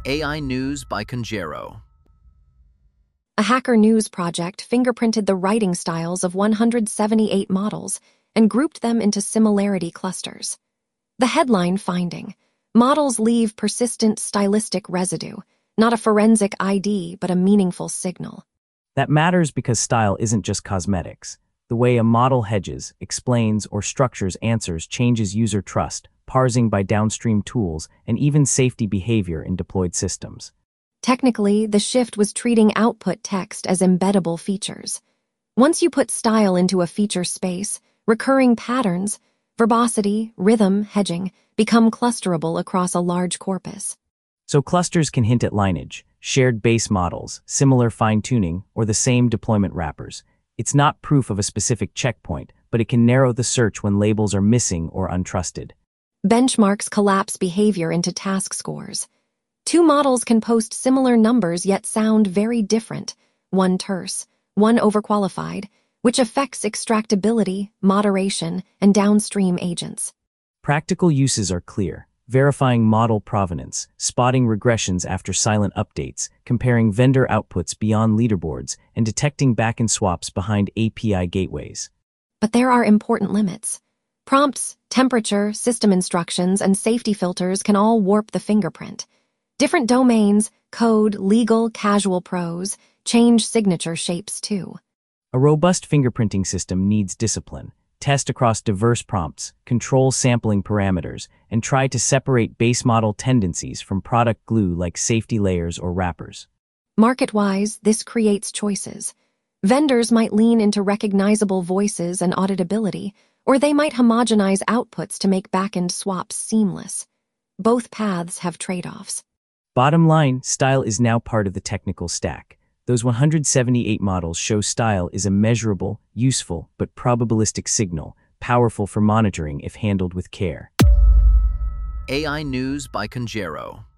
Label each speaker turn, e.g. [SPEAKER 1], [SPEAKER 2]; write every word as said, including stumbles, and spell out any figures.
[SPEAKER 1] A I News by Conjero.
[SPEAKER 2] A Hacker News project fingerprinted the writing styles of one hundred seventy-eight models and grouped them into similarity clusters. The headline finding: models leave persistent stylistic residue, not a forensic I D but a meaningful signal.
[SPEAKER 3] That matters because style isn't just cosmetics. The way a model hedges, explains, or structures answers changes user trust, parsing by downstream tools, and even safety behavior in deployed systems.
[SPEAKER 2] Technically, the shift was treating output text as embeddable features. Once you put style into a feature space, recurring patterns, verbosity, rhythm, hedging, become clusterable across a large corpus.
[SPEAKER 3] So clusters can hint at lineage, shared base models, similar fine-tuning, or the same deployment wrappers. It's not proof of a specific checkpoint, but it can narrow the search when labels are missing or untrusted.
[SPEAKER 2] Benchmarks collapse behavior into task scores. Two models can post similar numbers yet sound very different, one terse, one overqualified, which affects extractability, moderation, and downstream agents.
[SPEAKER 3] Practical uses are clear: verifying model provenance, spotting regressions after silent updates, comparing vendor outputs beyond leaderboards, and detecting backend swaps behind A P I gateways.
[SPEAKER 2] But there are important limits. Prompts, temperature, system instructions, and safety filters can all warp the fingerprint. Different domains, code, legal, casual prose, change signature shapes too.
[SPEAKER 3] A robust fingerprinting system needs discipline. Test across diverse prompts, control sampling parameters, and try to separate base model tendencies from product glue like safety layers or wrappers.
[SPEAKER 2] Market-wise, this creates choices. Vendors might lean into recognizable voices and auditability, or they might homogenize outputs to make backend swaps seamless. Both paths have trade-offs.
[SPEAKER 3] Bottom line, style is now part of the technical stack. Those one hundred seventy-eight models show style is a measurable, useful, but probabilistic signal, powerful for monitoring if handled with care.
[SPEAKER 1] A I News by Conjero.